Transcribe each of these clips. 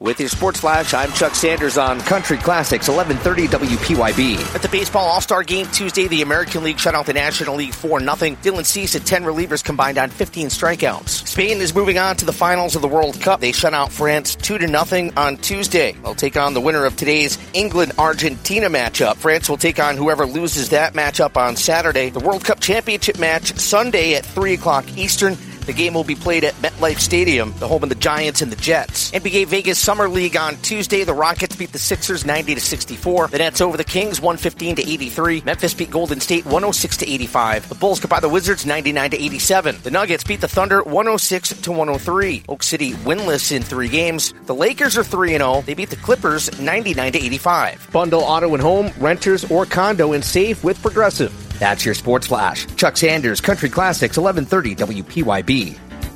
With your Sports Flash, I'm Chuck Sanders on Country Classics, 1130 WPYB. At the Baseball All-Star Game Tuesday, the American League shut out the National League 4-0. Dylan Cease had 10 relievers combined on 15 strikeouts. Spain is moving on to the finals of the World Cup. They shut out France 2-0 on Tuesday. They'll take on the winner of today's England-Argentina matchup. France will take on whoever loses that matchup on Saturday. The World Cup Championship match Sunday at 3 o'clock Eastern. The game will be played at MetLife Stadium, the home of the Giants and the Jets. NBA Vegas Summer League on Tuesday. The Rockets beat the Sixers 90-64. The Nets over the Kings 115-83. Memphis beat Golden State 106-85. The Bulls got by the Wizards 99-87. The Nuggets beat the Thunder 106-103. Oak City winless in 3 games. The Lakers are 3-0. They beat the Clippers 99-85. Bundle auto and home, renters, or condo and save with Progressive. That's your Sports Flash. Chuck Sanders, Country Classics, 1130 WPYB.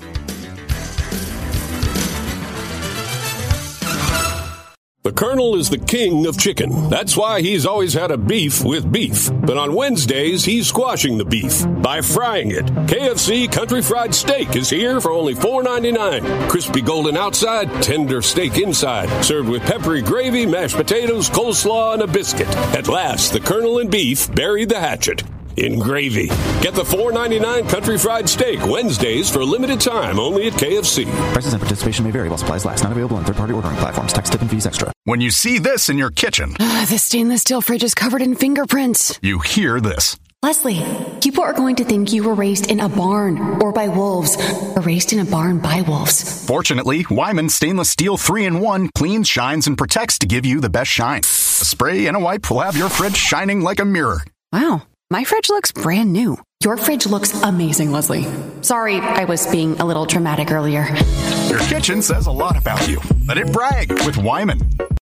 The Colonel is the king of chicken. That's why he's always had a beef with beef. But on Wednesdays, he's squashing the beef by frying it. KFC Country Fried Steak is here for only $4.99. Crispy golden outside, tender steak inside. Served with peppery gravy, mashed potatoes, coleslaw, and a biscuit. At last, the Colonel and beef buried the hatchet in gravy. Get the $4.99 Country Fried Steak Wednesdays for a limited time only at KFC. Prices and participation may vary while supplies last. Not available on third-party ordering platforms. Tax, tip, and fees extra. When you see this in your kitchen, the stainless steel fridge is covered in fingerprints. You hear this. Leslie, people are going to think you were raised in a barn or by wolves, or raised in a barn by wolves. Fortunately, Wyman Stainless Steel 3-in-1 cleans, shines, and protects to give you the best shine. A spray and a wipe will have your fridge shining like a mirror. Wow. My fridge looks brand new. Your fridge looks amazing, Leslie. Sorry, I was being a little dramatic earlier. Your kitchen says a lot about you. Let it brag with Wyman.